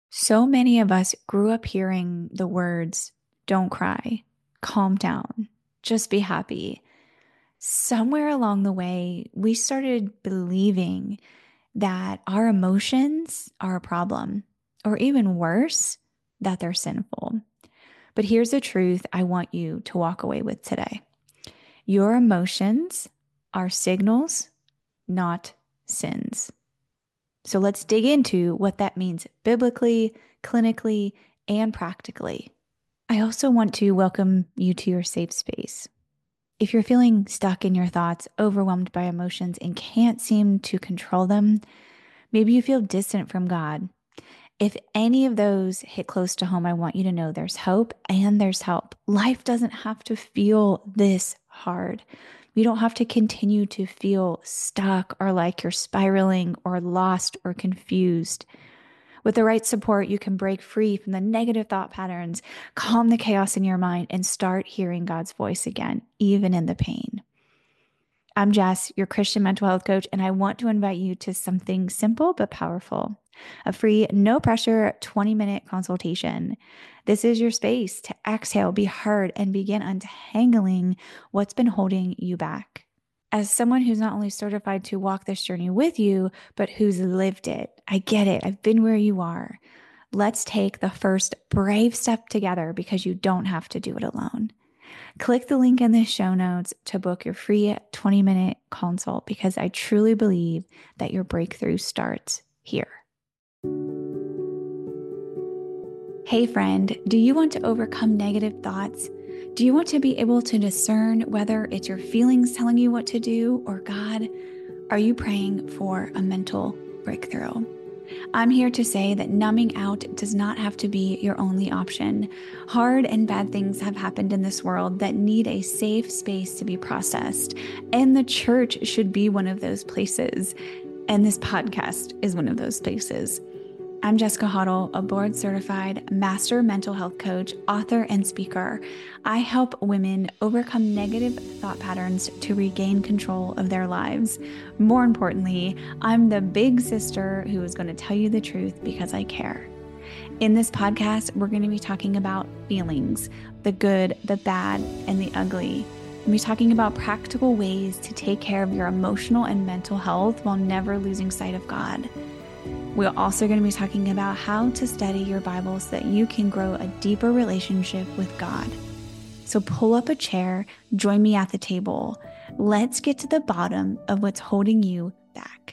So many of us grew up hearing the words, don't cry, calm down, just be happy. Somewhere along the way, we started believing that our emotions are a problem, or even worse, that they're sinful. But here's the truth I want you to walk away with today. Your emotions are signals, not sins. So let's dig into what that means biblically, clinically, and practically. I also want to welcome you to your safe space. If you're feeling stuck in your thoughts, overwhelmed by emotions, and can't seem to control them, maybe you feel distant from God. If any of those hit close to home, I want you to know there's hope and there's help. Life doesn't have to feel this hard. You don't have to continue to feel stuck or like you're spiraling or lost or confused. With the right support, you can break free from the negative thought patterns, calm the chaos in your mind, and start hearing God's voice again, even in the pain. I'm Jess, your Christian mental health coach, and I want to invite you to something simple but powerful, a free, no pressure 20-minute consultation. This is your space to exhale, be heard, and begin untangling what's been holding you back. As someone who's not only certified to walk this journey with you, but who's lived it, I get it. I've been where you are. Let's take the first brave step together because you don't have to do it alone. Click the link in the show notes to book your free 20-minute consult because I truly believe that your breakthrough starts here. Hey, friend, do you want to overcome negative thoughts? Do you want to be able to discern whether it's your feelings telling you what to do or God? Are you praying for a mental breakthrough? I'm here to say that numbing out does not have to be your only option. Hard and bad things have happened in this world that need a safe space to be processed, and the church should be one of those places. And this podcast is one of those places. I'm Jessica Hoddle, a board certified master mental health coach, author, and speaker. I help women overcome negative thought patterns to regain control of their lives. More importantly, I'm the big sister who is going to tell you the truth because I care. In this podcast, we're going to be talking about feelings, the good, the bad, and the ugly. We'll be talking about practical ways to take care of your emotional and mental health while never losing sight of God. We're also going to be talking about how to study your Bible so that you can grow a deeper relationship with God. So pull up a chair, join me at the table. Let's get to the bottom of what's holding you back.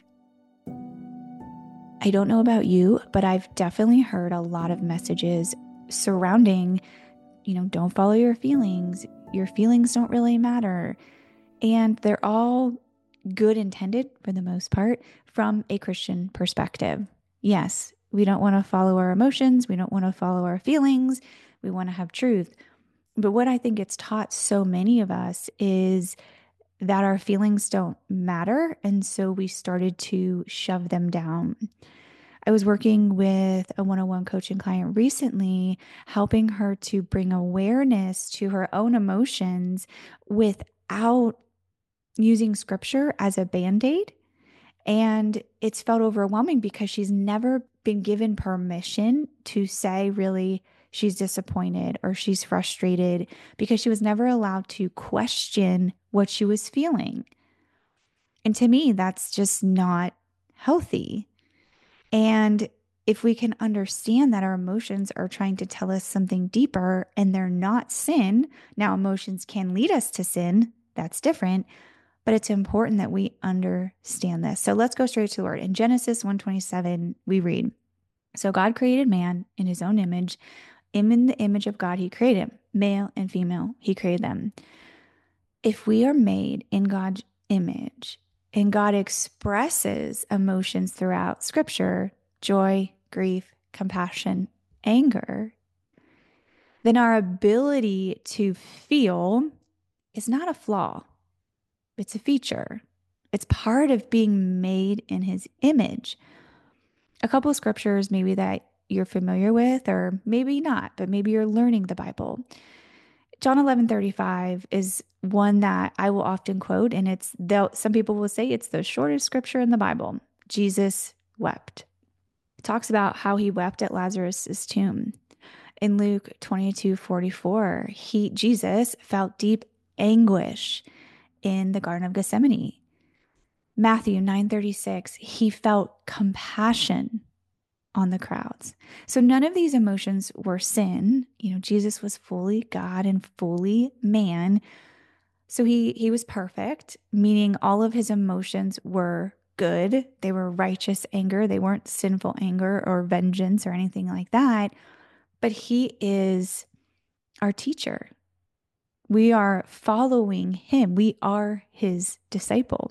I don't know about you, but I've definitely heard a lot of messages surrounding, don't follow your feelings. Your feelings don't really matter. And they're all good intended for the most part from a Christian perspective. Yes, we don't want to follow our emotions. We don't want to follow our feelings. We want to have truth. But what I think it's taught so many of us is that our feelings don't matter. And so we started to shove them down. I was working with a one-on-one coaching client recently, helping her to bring awareness to her own emotions without using scripture as a band-aid. And it's felt overwhelming because she's never been given permission to say, really, she's disappointed or she's frustrated because she was never allowed to question what she was feeling. And to me, that's just not healthy. And if we can understand that our emotions are trying to tell us something deeper and they're not sin, now emotions can lead us to sin, that's different. But it's important that we understand this. So let's go straight to the Word. In Genesis 1:27, we read, so God created man in his own image. In the image of God, he created him. Male and female, he created them. If we are made in God's image and God expresses emotions throughout Scripture, joy, grief, compassion, anger, then our ability to feel is not a flaw. It's a feature. It's part of being made in his image. A couple of scriptures maybe that you're familiar with, or maybe not, but maybe you're learning the Bible. John 11:35 is one that I will often quote, and some people will say it's the shortest scripture in the Bible. Jesus wept. talks about how he wept at Lazarus's tomb. In Luke 22:44, Jesus felt deep anguish in the Garden of Gethsemane. Matthew 9:36, he felt compassion on the crowds. So none of these emotions were sin. Jesus was fully God and fully man. So he was perfect, meaning all of his emotions were good. They were righteous anger. They weren't sinful anger or vengeance or anything like that. But he is our teacher. We are following him. We are his disciple.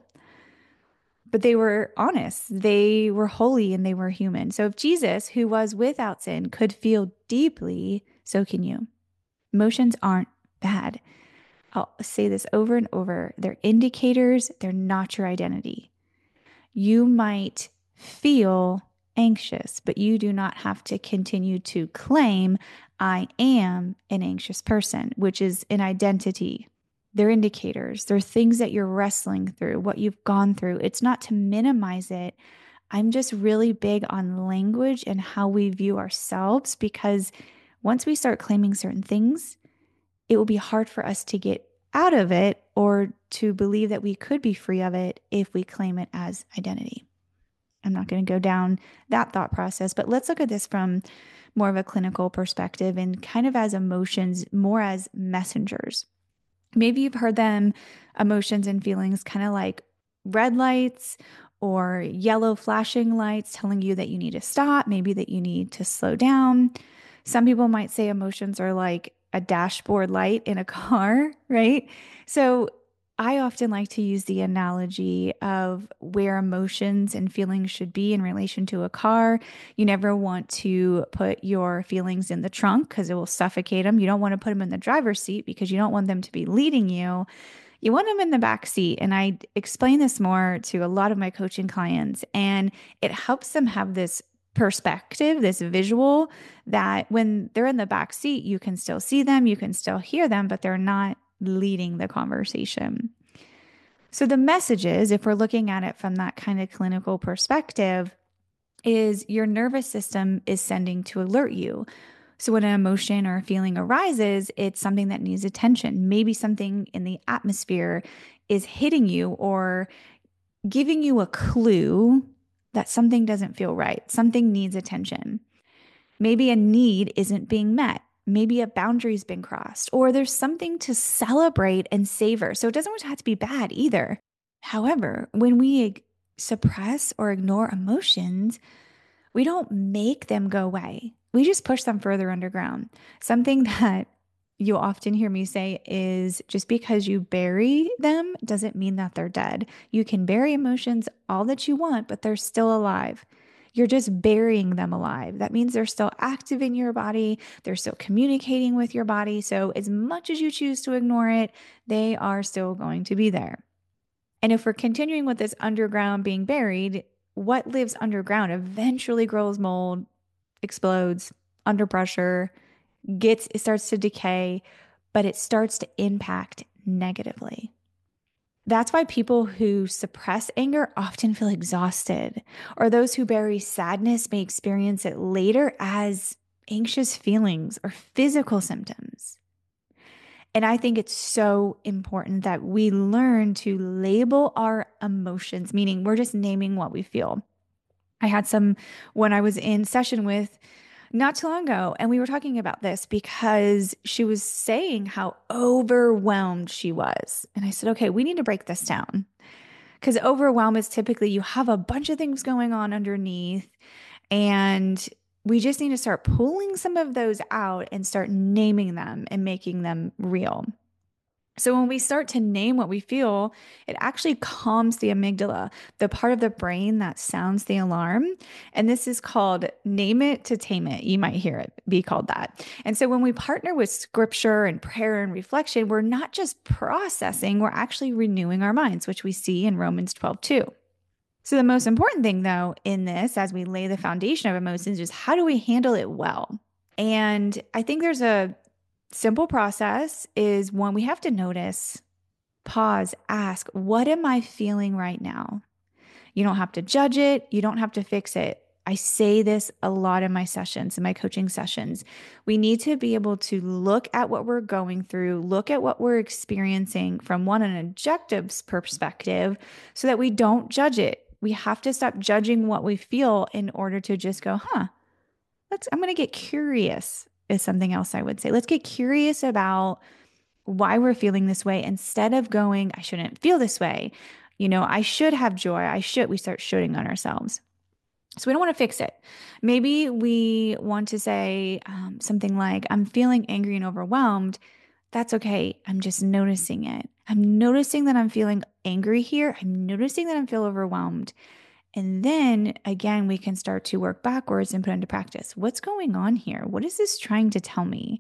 But they were honest. They were holy and they were human. So if Jesus, who was without sin, could feel deeply, so can you. Emotions aren't bad. I'll say this over and over. They're indicators, they're not your identity. You might feel anxious, but you do not have to continue to claim, I am an anxious person, which is an identity. They're indicators. They're things that you're wrestling through, what you've gone through. It's not to minimize it. I'm just really big on language and how we view ourselves, because once we start claiming certain things, it will be hard for us to get out of it or to believe that we could be free of it if we claim it as identity. I'm not going to go down that thought process, but let's look at this from more of a clinical perspective and kind of as emotions, more as messengers. Maybe you've heard them, emotions and feelings, kind of like red lights or yellow flashing lights telling you that you need to stop, maybe that you need to slow down. Some people might say emotions are like a dashboard light in a car, right? So I often like to use the analogy of where emotions and feelings should be in relation to a car. You never want to put your feelings in the trunk because it will suffocate them. You don't want to put them in the driver's seat because you don't want them to be leading you. You want them in the back seat. And I explain this more to a lot of my coaching clients, and it helps them have this perspective, this visual, that when they're in the back seat, you can still see them, you can still hear them, but they're not leading the conversation. So the messages, if we're looking at it from that kind of clinical perspective, is your nervous system is sending to alert you. So when an emotion or a feeling arises, it's something that needs attention. Maybe something in the atmosphere is hitting you or giving you a clue that something doesn't feel right. Something needs attention. Maybe a need isn't being met. Maybe a boundary's been crossed, or there's something to celebrate and savor. So it doesn't have to be bad either. However, when we suppress or ignore emotions, we don't make them go away. We just push them further underground. Something that you'll often hear me say is just because you bury them doesn't mean that they're dead. You can bury emotions all that you want, but they're still alive. You're just burying them alive. That means they're still active in your body. They're still communicating with your body. So as much as you choose to ignore it, they are still going to be there. And if we're continuing with this underground being buried, what lives underground eventually grows mold, explodes under pressure, it starts to decay, but it starts to impact negatively. That's why people who suppress anger often feel exhausted, or those who bury sadness may experience it later as anxious feelings or physical symptoms. And I think it's so important that we learn to label our emotions, meaning we're just naming what we feel. I had some when I was in session with not too long ago, and we were talking about this because she was saying how overwhelmed she was. And I said, okay, we need to break this down, because overwhelm is typically you have a bunch of things going on underneath, and we just need to start pulling some of those out and start naming them and making them real. So when we start to name what we feel, it actually calms the amygdala, the part of the brain that sounds the alarm. And this is called name it to tame it. You might hear it be called that. And so when we partner with scripture and prayer and reflection, we're not just processing, we're actually renewing our minds, which we see in Romans 12:2. So the most important thing, though, in this, as we lay the foundation of emotions, is how do we handle it well? And I think there's a simple process is one, we have to notice, pause, ask, what am I feeling right now? You don't have to judge it. You don't have to fix it. I say this a lot in my sessions, in my coaching sessions. We need to be able to look at what we're going through, look at what we're experiencing from an objective perspective so that we don't judge it. We have to stop judging what we feel in order to just go, I'm going to get curious is something else I would say. Let's get curious about why we're feeling this way instead of going, I shouldn't feel this way. I should have joy. We start shooting on ourselves. So we don't want to fix it. Maybe we want to say something like, I'm feeling angry and overwhelmed. That's okay. I'm just noticing it. I'm noticing that I'm feeling angry here. I'm noticing that I'm feeling overwhelmed. And then again, we can start to work backwards and put into practice. What's going on here? What is this trying to tell me?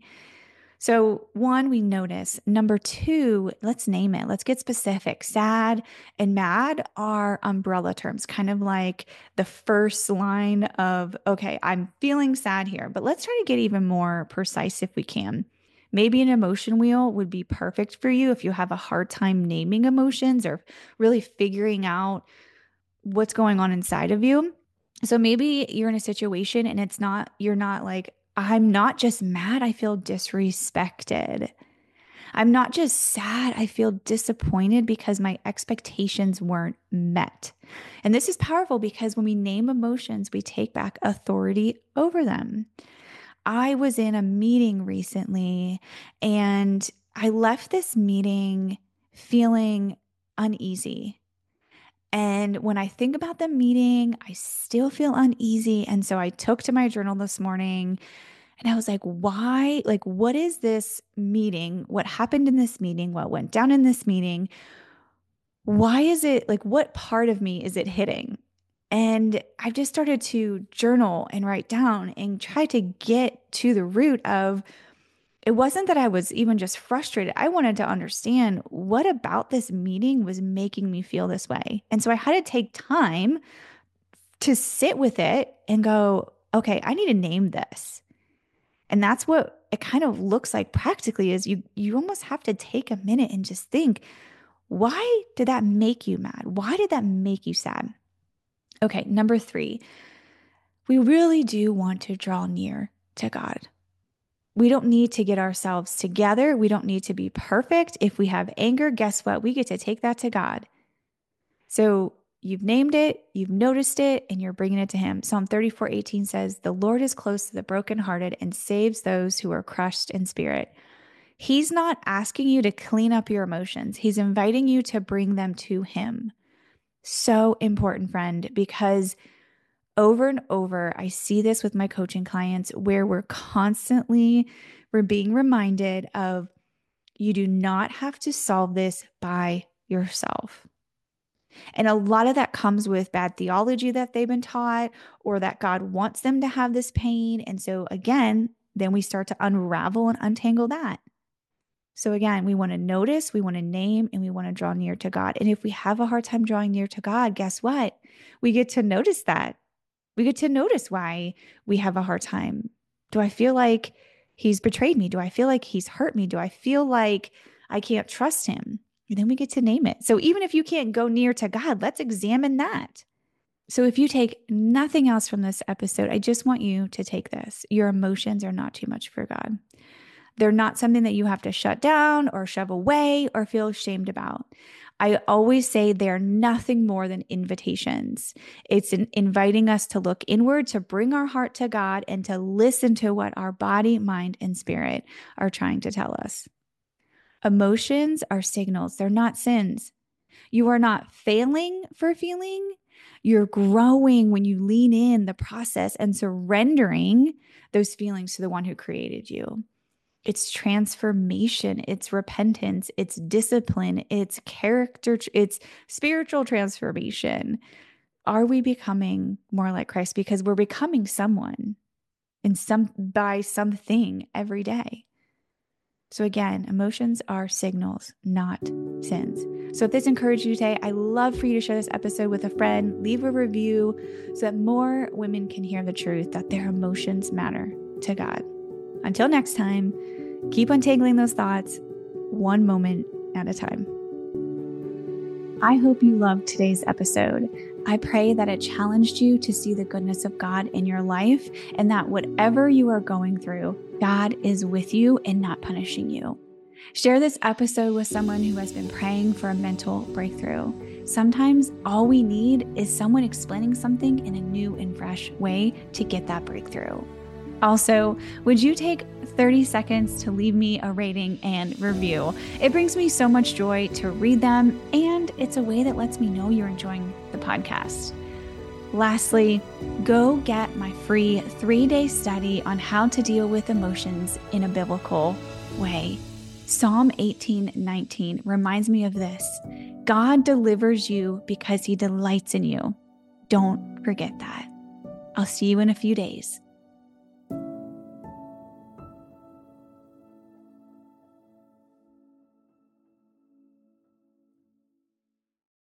So, one, we notice. Number two, let's name it. Let's get specific. Sad and mad are umbrella terms, kind of like the first line of, okay, I'm feeling sad here, but let's try to get even more precise if we can. Maybe an emotion wheel would be perfect for you if you have a hard time naming emotions or really figuring out what's going on inside of you. So maybe you're in a situation and you're not like, I'm not just mad, I feel disrespected. I'm not just sad, I feel disappointed because my expectations weren't met. And this is powerful because when we name emotions, we take back authority over them. I was in a meeting recently and I left this meeting feeling uneasy. And when I think about the meeting, I still feel uneasy. And so I took to my journal this morning and I was like, why? Like, what is this meeting? What happened in this meeting? What went down in this meeting? Why is it like, what part of me is it hitting? And I've just started to journal and write down and try to get to the root of it wasn't that I was even just frustrated. I wanted to understand what about this meeting was making me feel this way. And so I had to take time to sit with it and go, okay, I need to name this. And that's what it kind of looks like practically is you almost have to take a minute and just think, why did that make you mad? Why did that make you sad? Okay, number 3, we really do want to draw near to God. We don't need to get ourselves together. We don't need to be perfect. If we have anger, guess what? We get to take that to God. So you've named it, you've noticed it, and you're bringing it to Him. Psalm 34:18 says, "The Lord is close to the brokenhearted and saves those who are crushed in spirit." He's not asking you to clean up your emotions. He's inviting you to bring them to Him. So important, friend, because over and over, I see this with my coaching clients where we're being reminded of you do not have to solve this by yourself. And a lot of that comes with bad theology that they've been taught or that God wants them to have this pain. And so again, then we start to unravel and untangle that. So again, we want to notice, we want to name, and we want to draw near to God. And if we have a hard time drawing near to God, guess what? We get to notice that. We get to notice why we have a hard time. Do I feel like He's betrayed me? Do I feel like He's hurt me? Do I feel like I can't trust Him? And then we get to name it. So even if you can't go near to God, let's examine that. So if you take nothing else from this episode, I just want you to take this. Your emotions are not too much for God. They're not something that you have to shut down or shove away or feel ashamed about. I always say they're nothing more than invitations. It's inviting us to look inward, to bring our heart to God, and to listen to what our body, mind, and spirit are trying to tell us. Emotions are signals. They're not sins. You are not failing for feeling. You're growing when you lean in the process and surrendering those feelings to the one who created you. It's transformation, it's repentance, it's discipline, it's character, it's spiritual transformation. Are we becoming more like Christ? Because we're becoming someone by something every day. So again, emotions are signals, not sins. So if this encouraged you today, I love for you to share this episode with a friend, leave a review so that more women can hear the truth that their emotions matter to God. Until next time, keep untangling those thoughts one moment at a time. I hope you loved today's episode. I pray that it challenged you to see the goodness of God in your life, and that whatever you are going through, God is with you and not punishing you. Share this episode with someone who has been praying for a mental breakthrough. Sometimes all we need is someone explaining something in a new and fresh way to get that breakthrough. Also, would you take 30 seconds to leave me a rating and review? It brings me so much joy to read them, and it's a way that lets me know you're enjoying the podcast. Lastly, go get my free 3-day study on how to deal with emotions in a biblical way. Psalm 18:19 reminds me of this. God delivers you because he delights in you. Don't forget that. I'll see you in a few days.